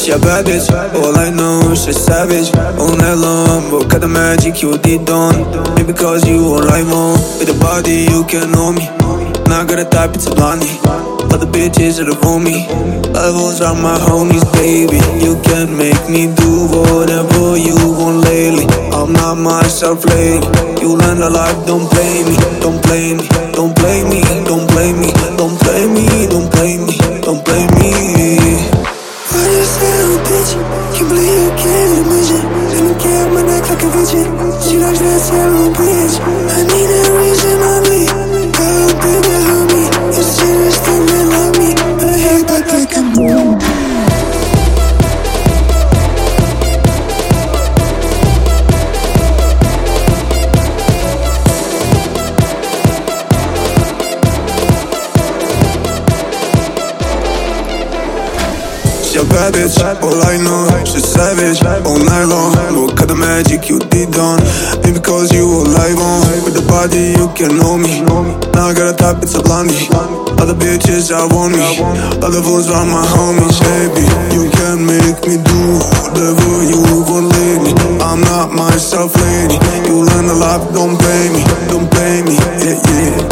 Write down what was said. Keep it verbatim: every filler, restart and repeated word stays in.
a bad bitch, all I know is she's savage. All night long, but got the magic you did on. Maybe because you all I want. With a body you can know me. Not got a type, it's a blondie. Other bitches that have me. Levels are my homies, baby. You can make me do whatever you want lately. I'm not myself lately. You learn a lot, don't play me. Don't play me, don't play me, don't play me. Don't play me, don't play me, don't play me. Why you say I'm a bitch? Can't believe you can't imagine. Let me get my neck like a virgin. She likes that yellow bitch. I need a reason on me. Oh baby, help me. You serious, then they love me. I hate that they can move. She a bad bitch, all I know, she's savage. All night long, look at the magic you did on. Maybe because you all I want. With the body you can know me. Now I got a type, it's a blondie. Other bitches I want me. Other fools are my homies, baby. You can make me do whatever you want lately. I'm not myself, lady. You learn a lot, don't blame me, don't blame me, yeah, yeah.